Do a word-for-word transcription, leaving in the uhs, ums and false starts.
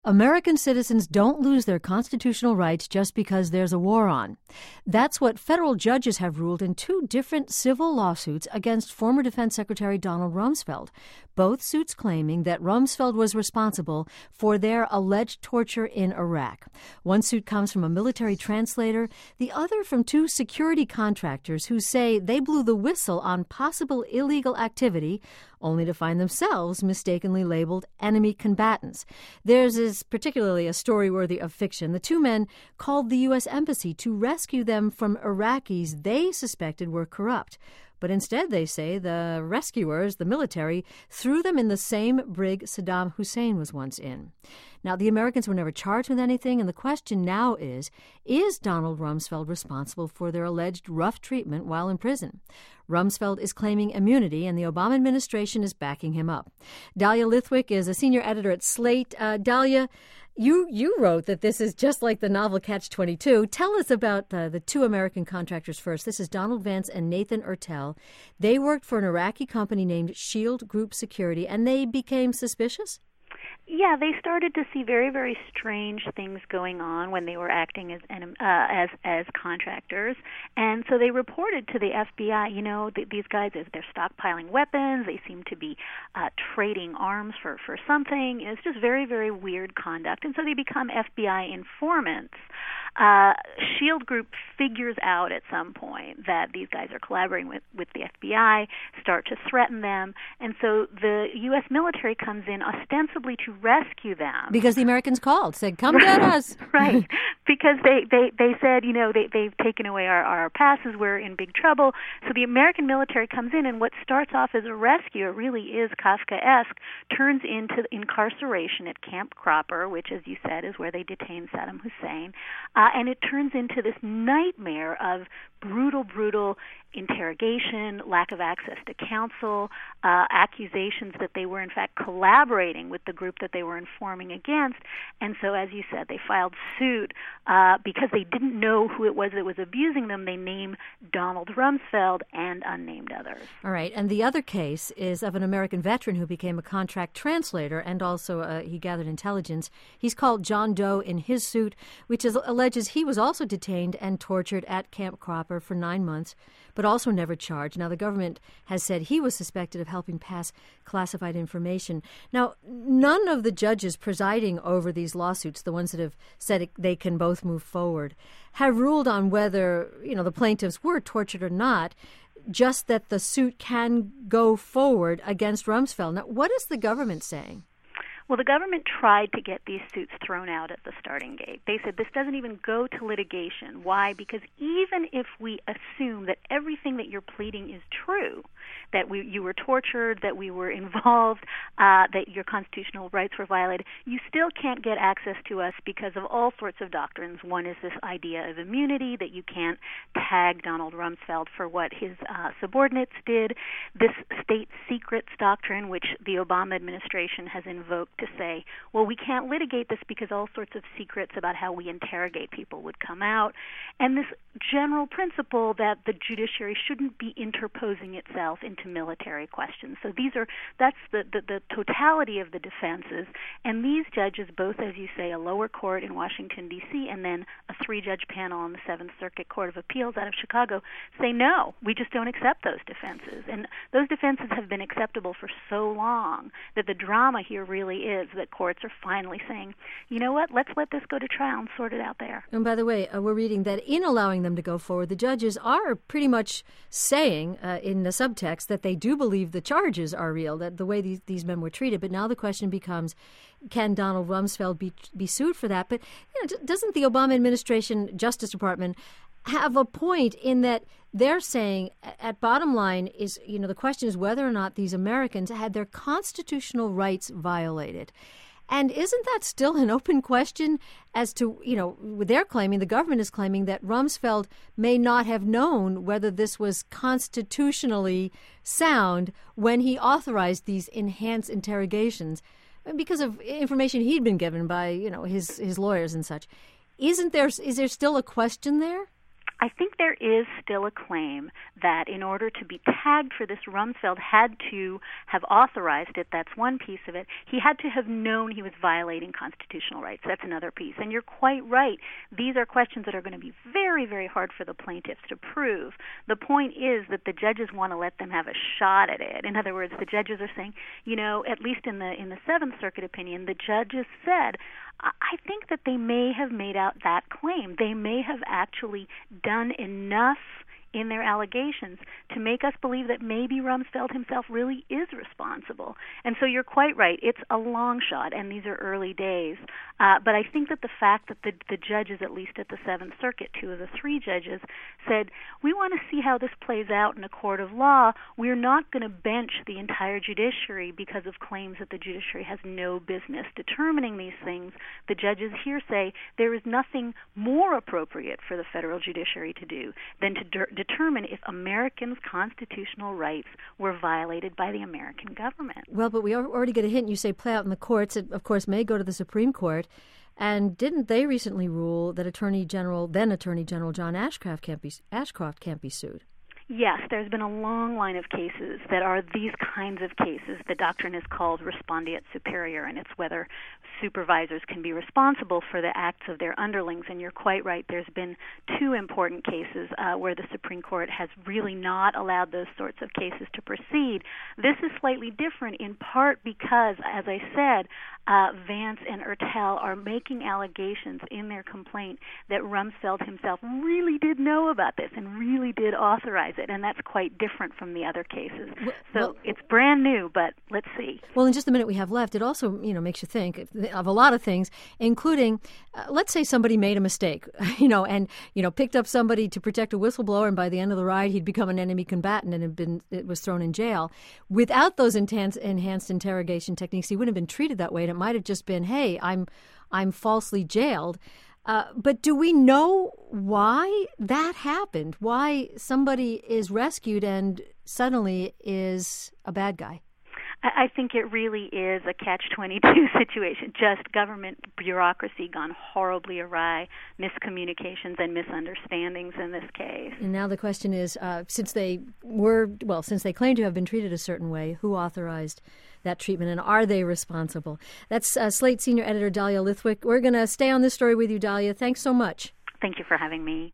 American citizens don't lose their constitutional rights just because there's a war on. That's what federal judges have ruled in two different civil lawsuits against former Defense Secretary Donald Rumsfeld, both suits claiming that Rumsfeld was responsible for their alleged torture in Iraq. One suit comes from a military translator, the other from two security contractors who say they blew the whistle on possible illegal activity only to find themselves mistakenly labeled enemy combatants. Theirs is particularly a story worthy of fiction. The two men called the U S Embassy to rescue them from Iraqis they suspected were corrupt. But instead, they say, the rescuers, the military, threw them in the same brig Saddam Hussein was once in. Now, the Americans were never charged with anything, and the question now is, is Donald Rumsfeld responsible for their alleged rough treatment while in prison? Rumsfeld is claiming immunity, and the Obama administration is backing him up. Dahlia Lithwick is a senior editor at Slate. Uh, Dahlia, You you wrote that this is just like the novel Catch twenty-two. Tell us about uh, the two American contractors first. This is Donald Vance and Nathan Ertel. They worked for an Iraqi company named Shield Group Security, and they became suspicious? Yeah, they started to see very, very strange things going on when they were acting as uh, as as contractors, and so they reported to the F B I. You know, th- these guys, they're stockpiling weapons. They seem to be uh, trading arms for for something. It's just very, very weird conduct, and so they become F B I informants. Uh, Shield Group figures out at some point that these guys are collaborating with, with the F B I, start to threaten them, and so the U S military comes in ostensibly to rescue them. Because the Americans called, said, come get us. Right, because they, they, they said, you know, they, they've taken away our, our passes, we're in big trouble. So the American military comes in, and what starts off as a rescue, it really is Kafkaesque, turns into incarceration at Camp Cropper, which, as you said, is where they detained Saddam Hussein. Uh, and it turns into this nightmare of brutal, brutal interrogation, lack of access to counsel, uh, accusations that they were in fact collaborating with the group that they were informing against. And so, as you said, they filed suit uh, because they didn't know who it was that was abusing them. They named Donald Rumsfeld and unnamed others. All right. And the other case is of an American veteran who became a contract translator, and also uh, he gathered intelligence. He's called John Doe in his suit, which is, alleges he was also detained and tortured at Camp Cropper for nine months, but also never charged. Now, the government has said he was suspected of helping pass classified information. Now, none of the judges presiding over these lawsuits, the ones that have said it, they can both move forward, have ruled on whether, you know, the plaintiffs were tortured or not, just that the suit can go forward against Rumsfeld. Now, what is the government saying? Well, the government tried to get these suits thrown out at the starting gate. They said this doesn't even go to litigation. Why? Because even if we assume that everything that you're pleading is true, that we, you were tortured, that we were involved, uh, that your constitutional rights were violated, you still can't get access to us because of all sorts of doctrines. One is this idea of immunity, that you can't tag Donald Rumsfeld for what his uh, subordinates did. This state secrets doctrine, which the Obama administration has invoked to say, well, we can't litigate this because all sorts of secrets about how we interrogate people would come out. And this general principle that the judiciary shouldn't be interposing itself into military questions. So these are, that's the, the, the totality of the defenses. And these judges, both, as you say, a lower court in Washington, D C, and then a three-judge panel on the Seventh Circuit Court of Appeals out of Chicago, say, no, we just don't accept those defenses. And those defenses have been acceptable for so long that the drama here really is that courts are finally saying, you know what, let's let this go to trial and sort it out there. And by the way, uh, we're reading that in allowing them to go forward, the judges are pretty much saying uh, in the subtext that they do believe the charges are real, that the way these, these men were treated. But now the question becomes, can Donald Rumsfeld be, be sued for that? But you know, doesn't the Obama administration Justice Department have a point in that they're saying at bottom line is, you know, the question is whether or not these Americans had their constitutional rights violated. And isn't that still an open question as to, you know, they're claiming, the government is claiming that Rumsfeld may not have known whether this was constitutionally sound when he authorized these enhanced interrogations because of information he'd been given by, you know, his, his lawyers and such. Isn't there, is there still a question there? I think there is still a claim that in order to be tagged for this, Rumsfeld had to have authorized it. That's one piece of it. He had to have known he was violating constitutional rights. That's another piece. And you're quite right. These are questions that are going to be very, very hard for the plaintiffs to prove. The point is that the judges want to let them have a shot at it. In other words, the judges are saying, you know, at least in the in the Seventh Circuit opinion, the judges said, I think that they may have made out that claim. They may have actually done enough in their allegations to make us believe that maybe Rumsfeld himself really is responsible. And so you're quite right. It's a long shot, and these are early days. Uh, but I think that the fact that the, the judges, at least at the Seventh Circuit, two of the three judges, said, we want to see how this plays out in a court of law. We're not going to bench the entire judiciary because of claims that the judiciary has no business determining these things. The judges here say there is nothing more appropriate for the federal judiciary to do than to de- determine if Americans' constitutional rights were violated by the American government. Well, but we already get a hint. You say play out in the courts. It, of course, may go to the Supreme Court. And didn't they recently rule that Attorney General, then Attorney General John Ashcroft can't be Ashcroft can't be sued? Yes, there's been a long line of cases that are these kinds of cases. The doctrine is called respondeat superior, and it's whether supervisors can be responsible for the acts of their underlings. And you're quite right. There's been two important cases uh, where the Supreme Court has really not allowed those sorts of cases to proceed. This is slightly different in part because, as I said, uh, Vance and Ertel are making allegations in their complaint that Rumsfeld himself really did know about this and really did authorize it. And that's quite different from the other cases. Well, so well, it's brand new, but let's see. Well, in just the minute we have left, it also, you know, makes you think of a lot of things, including, uh, let's say somebody made a mistake, you know, and, you know, picked up somebody to protect a whistleblower, and by the end of the ride, he'd become an enemy combatant and had been, it was thrown in jail. Without those intense, enhanced interrogation techniques, he wouldn't have been treated that way. And it might have just been, hey, I'm, I'm falsely jailed. Uh, but do we know why that happened? Why somebody is rescued and suddenly is a bad guy? I think it really is a catch twenty-two situation, just government bureaucracy gone horribly awry, miscommunications and misunderstandings in this case. And now the question is, uh, since they were, well, since they claim to have been treated a certain way, who authorized that treatment, and are they responsible? That's uh, Slate Senior Editor Dahlia Lithwick. We're going to stay on this story with you, Dahlia. Thanks so much. Thank you for having me.